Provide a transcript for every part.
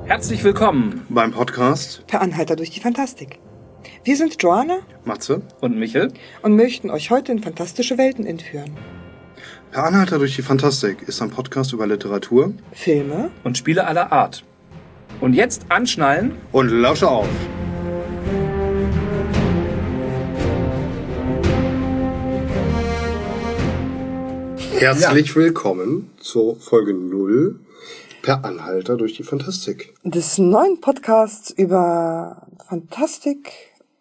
Herzlich willkommen beim Podcast Per Anhalter durch die Fantastik. Wir sind Joanna, Matze und Michel und möchten euch heute in fantastische Welten entführen. Per Anhalter durch die Fantastik ist ein Podcast über Literatur, Filme und Spiele aller Art. Und jetzt anschnallen und lausche auf. Herzlich willkommen zur Folge 0 Per Anhalter durch die Fantastik. des neuen Podcasts über Fantastik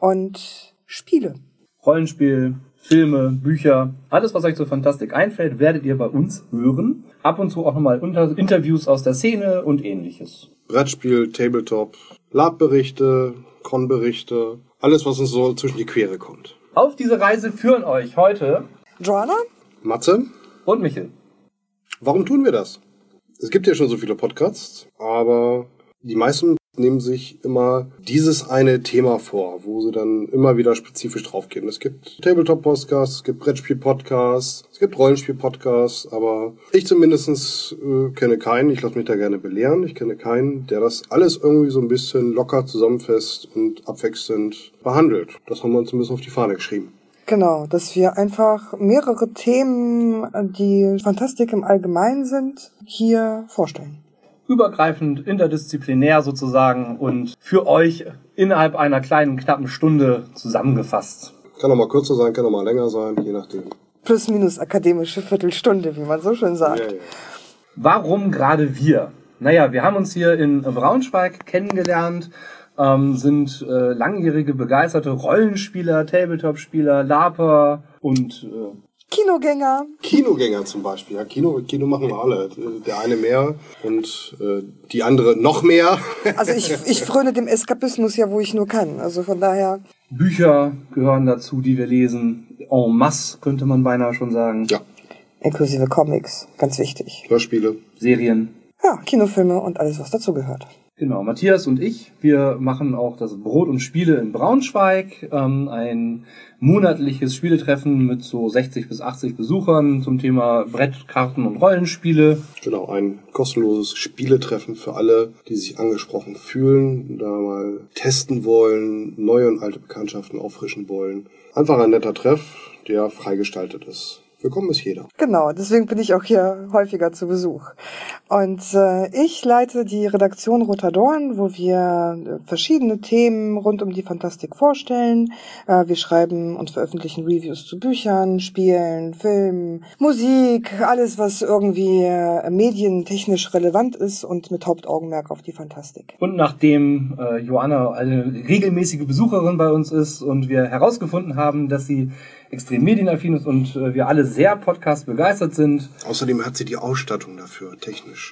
und Spiele. Rollenspiel, Filme, Bücher, alles was euch zur Fantastik einfällt, werdet ihr bei uns hören. Ab und zu auch nochmal Interviews aus der Szene und ähnliches. Brettspiel, Tabletop, Lab-Berichte, Con-Berichte, alles was uns so zwischen die Quere kommt. Auf diese Reise führen euch heute Joanna? Matze, und Michel. warum tun wir das? Es gibt ja schon so viele Podcasts, aber die meisten nehmen sich immer dieses eine Thema vor, wo sie dann immer wieder spezifisch draufgehen. Es gibt Tabletop-Podcasts, es gibt Brettspiel-Podcasts, es gibt Rollenspiel-Podcasts, aber ich zumindest kenne keinen, ich lasse mich da gerne belehren, ich kenne keinen, der das alles irgendwie so ein bisschen locker zusammenfasst und abwechselnd behandelt. Das haben wir uns ein bisschen auf die Fahne geschrieben. Genau, dass wir einfach mehrere Themen, die Fantastik im Allgemeinen sind, hier vorstellen. Übergreifend, interdisziplinär sozusagen und für euch innerhalb einer kleinen, knappen Stunde zusammengefasst. Kann auch mal kürzer sein, kann auch mal länger sein, je nachdem. Plus minus akademische Viertelstunde, wie man so schön sagt. Ja. Warum gerade wir? Naja, wir haben uns hier in Braunschweig kennengelernt, sind langjährige begeisterte Rollenspieler, Tabletop-Spieler, Laper und Kinogänger. Kinogänger zum Beispiel. Ja, Kino machen wir alle. Der eine mehr und die andere noch mehr. Also ich fröne dem Eskapismus ja, wo ich nur kann. Also von daher. Bücher gehören dazu, die wir lesen. En masse, könnte man beinahe schon sagen. Ja. Inklusive Comics, ganz wichtig. Hörspiele. Serien. Ja, Kinofilme und alles, was dazu gehört. Genau, Matthias und ich, wir machen auch das Brot und Spiele in Braunschweig, ein monatliches Spieletreffen mit so 60 bis 80 Besuchern zum Thema Brett, Karten und Rollenspiele. Genau, ein kostenloses Spieletreffen für alle, die sich angesprochen fühlen, da mal testen wollen, neue und alte Bekanntschaften auffrischen wollen. Einfach ein netter Treff, der freigestaltet ist. Willkommen ist jeder. Genau, deswegen bin ich auch hier häufiger zu Besuch. Und ich leite die Redaktion Roter Dorn, wo wir verschiedene Themen rund um die Fantastik vorstellen. Wir schreiben und veröffentlichen Reviews zu Büchern, Spielen, Filmen, Musik, alles was irgendwie medientechnisch relevant ist und mit Hauptaugenmerk auf die Fantastik. Und nachdem Joanna eine regelmäßige Besucherin bei uns ist und wir herausgefunden haben, dass sie extrem medienaffin ist und wir alle sehr Podcast begeistert sind. Außerdem hat sie die Ausstattung dafür, technisch.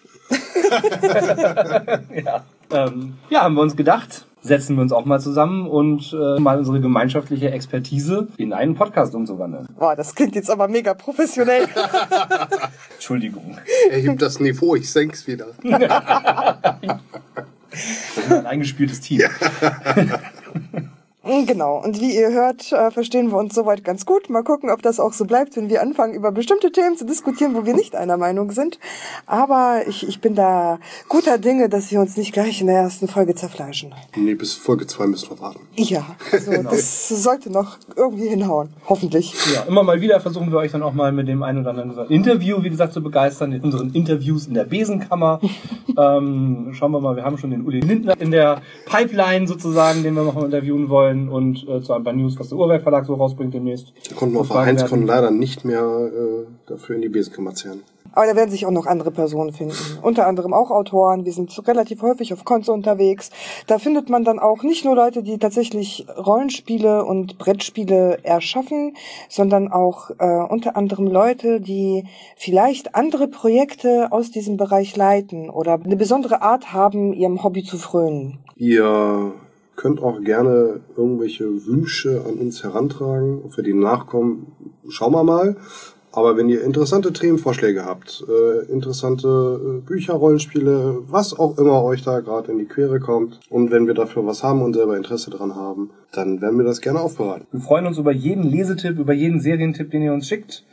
Ja, haben wir uns gedacht, setzen wir uns auch mal zusammen und mal unsere gemeinschaftliche Expertise in einen Podcast umzuwandeln. Boah, das klingt jetzt aber mega professionell. Entschuldigung. Erhebt das Niveau, ich senk's wieder. Das ist ein eingespieltes Team. Genau, und wie ihr hört, verstehen wir uns soweit ganz gut. Mal gucken, ob das auch so bleibt, wenn wir anfangen, über bestimmte Themen zu diskutieren, wo wir nicht einer Meinung sind. Aber ich bin da guter Dinge, dass wir uns nicht gleich in der ersten Folge zerfleischen. Nee, bis Folge 2 müssen wir warten. Ja, also das sollte noch irgendwie hinhauen, hoffentlich. Ja, immer mal wieder versuchen wir euch dann auch mal mit dem einen oder anderen Interview, wie gesagt, zu begeistern, in unseren Interviews in der Besenkammer. Schauen wir mal, wir haben schon den Uli Lindner in der Pipeline sozusagen, den wir noch mal interviewen wollen. Und zu ein paar News, was der Urwerk Verlag so rausbringt demnächst. Da konnten wir auf der Heinz-Con leider nicht mehr dafür in die Besenkammer zerren. Aber da werden sich auch noch andere Personen finden. Unter anderem auch Autoren. Wir sind relativ häufig auf Cons unterwegs. Da findet man dann auch nicht nur Leute, die tatsächlich Rollenspiele und Brettspiele erschaffen, sondern auch unter anderem Leute, die vielleicht andere Projekte aus diesem Bereich leiten oder eine besondere Art haben, ihrem Hobby zu frönen. Ihr könnt auch gerne irgendwelche Wünsche an uns herantragen, ob wir denen nachkommen, schauen wir mal. Aber wenn ihr interessante Themenvorschläge habt, interessante Bücher, Rollenspiele, was auch immer euch da gerade in die Quere kommt, und wenn wir dafür was haben und selber Interesse dran haben, dann werden wir das gerne aufbereiten. Wir freuen uns über jeden Lesetipp, über jeden Serientipp, den ihr uns schickt.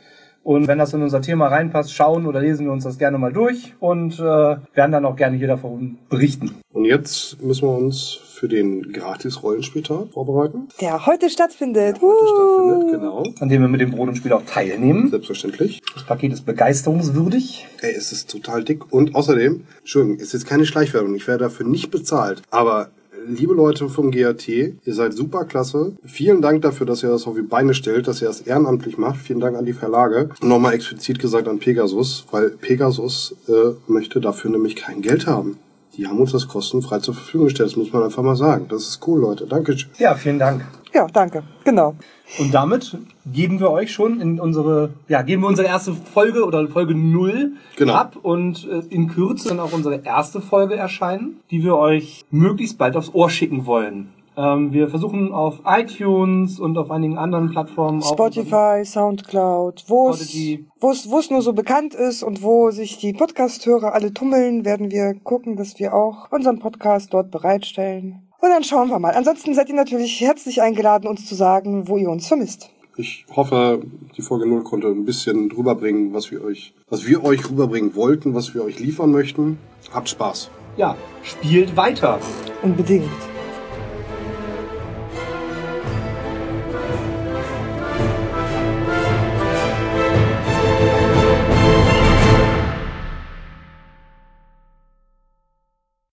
Und wenn das in unser Thema reinpasst, schauen oder lesen wir uns das gerne mal durch und werden dann auch gerne hier davon berichten. Und jetzt müssen wir uns für den Gratis-Rollenspieltag vorbereiten. Der heute stattfindet. Genau. An dem wir mit dem Brot und Spiel auch teilnehmen. Selbstverständlich. Das Paket ist begeisterungswürdig. Ey, es ist total dick. Und außerdem, Entschuldigung, ist jetzt keine Schleichwerbung. Ich werde dafür nicht bezahlt. Aber liebe Leute vom GAT, ihr seid super klasse. Vielen Dank dafür, dass ihr das auf die Beine stellt, dass ihr das ehrenamtlich macht. Vielen Dank an die Verlage. Und nochmal explizit gesagt an Pegasus, weil Pegasus möchte dafür nämlich kein Geld haben. Die haben uns das kostenfrei zur Verfügung gestellt. Das muss man einfach mal sagen. Das ist cool, Leute. Dankeschön. Ja, vielen Dank. Ja, danke. Genau. Und damit geben wir euch schon in unsere erste Folge oder Folge 0 ab und in Kürze dann auch unsere erste Folge erscheinen, die wir euch möglichst bald aufs Ohr schicken wollen. Wir versuchen auf iTunes und auf einigen anderen Plattformen Spotify, Soundcloud, wo es nur so bekannt ist und wo sich die Podcast-Hörer alle tummeln, werden wir gucken, dass wir auch unseren Podcast dort bereitstellen. Und dann schauen wir mal. Ansonsten seid ihr natürlich herzlich eingeladen, uns zu sagen, wo ihr uns vermisst. Ich hoffe, die Folge 0 konnte ein bisschen rüberbringen, was wir euch rüberbringen wollten, was wir euch liefern möchten. Habt Spaß. Ja, spielt weiter. Unbedingt.